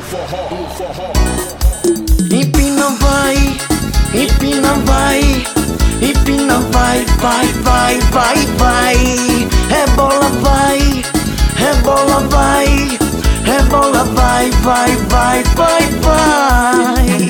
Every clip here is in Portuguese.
Empina vai, empina vai, empina vai, vai, vai, vai, vai. Rebola vai, rebola vai, rebola vai, vai, vai, vai, vai.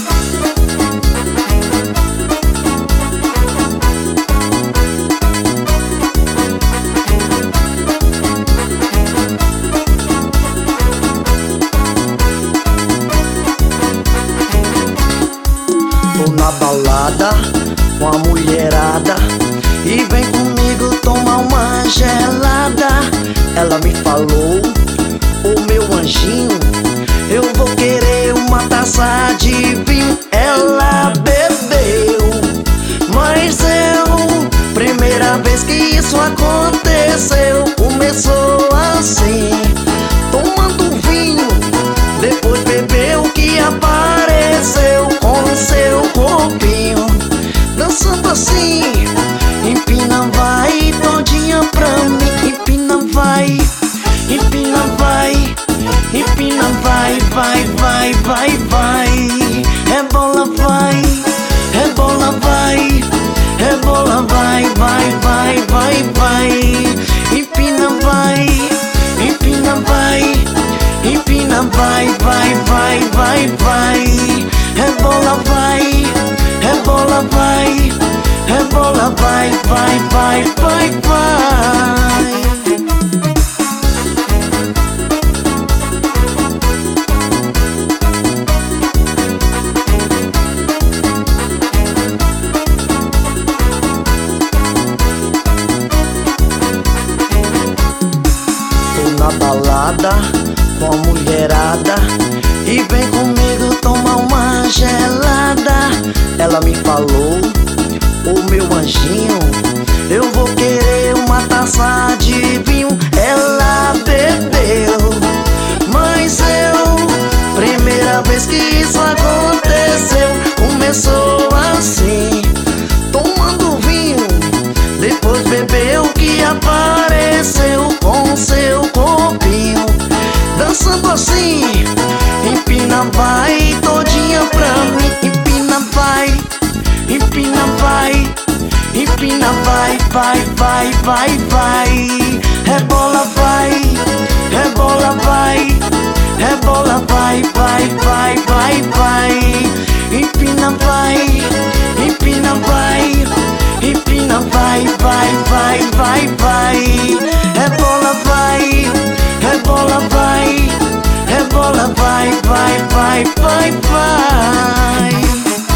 Tô na balada com a mulherada e vem comigo tomar uma gelada. Ela me falou, ô meu anjinho, eu vou querer uma taça de vinho. Ela bebeu, mas eu, primeira vez que isso aconteceu, começou assim, tomando vinho, depois bebeu que apareceu com seu corpinho, dançando assim. Empina vai todinha pra mim, empina vai, empina vai, empina vai, vai, vai, vai, vai. Rebola vai, rebola vai, rebola vai, vai, vai, vai, vai. Empina vai, empina vai, empina vai, vai, vai, vai, vai. Rebola vai, rebola vai, rebola vai, vai, vai, vai, vai. Tô na balada com a mulherada e vem comigo tomar uma gelada. Ela me falou, ô meu anjinho, eu vou querer uma taça de vinho. Ela bebeu, mas eu, primeira vez que isso aconteceu, começou assim, tomando vinho, depois bebeu que apareceu com seu corpinho, dançando assim. Empina vai todinha pra mim, empina vai, empina vai, empina vai, vai, vai, vai, vai. Rebola vai, rebola vai, rebola vai, vai, vai, vai, vai. Empina vai, empina vai, empina vai, vai, vai, vai, vai. Rebola vai, rebola vai, rebola vai, vai, vai, vai, vai.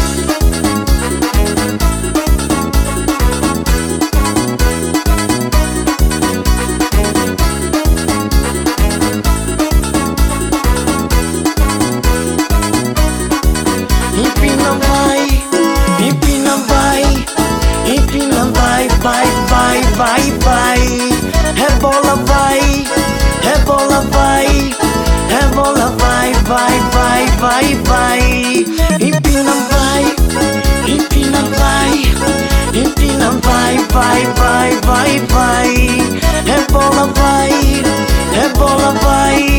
Empina vai, empina vai, empina vai, vai, vai, vai, vai. Rebola vai, rebola vai, rebola vai, vai, vai, vai, vai. Empina vai, empina vai, empina vai, vai, vai, vai, vai. Rebola vai, rebola vai,